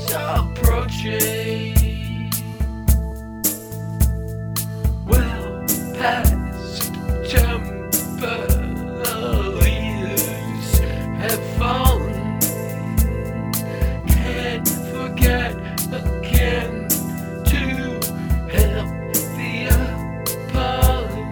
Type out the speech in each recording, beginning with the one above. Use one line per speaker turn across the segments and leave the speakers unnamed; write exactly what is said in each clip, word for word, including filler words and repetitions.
approaching. Well past September, the leaves have fallen. Can't forget again to help the appalling.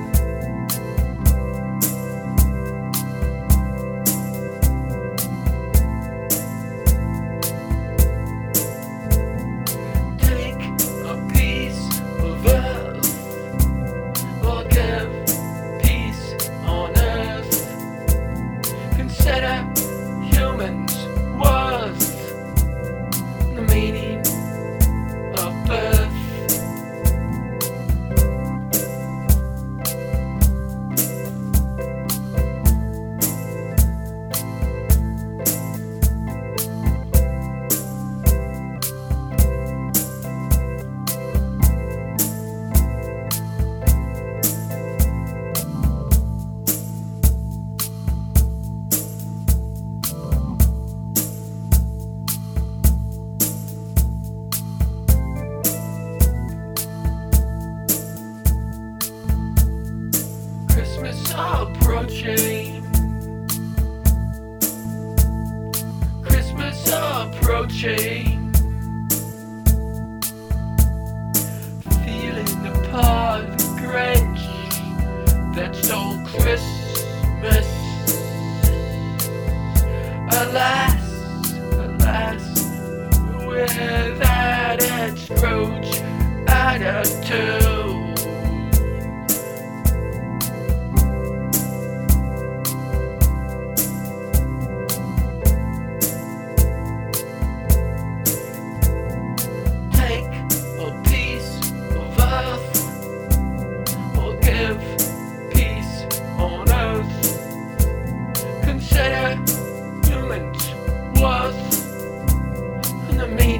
Take a piece of earth, or give peace on earth. Consider humans worth the meaning of birth. Christmas approaching. Christmas approaching. Feeling the part of the Grinch that stole Christmas. Alas, alas, without its Scrooge attitude. Give peace on earth. Consider humans worth the meaning.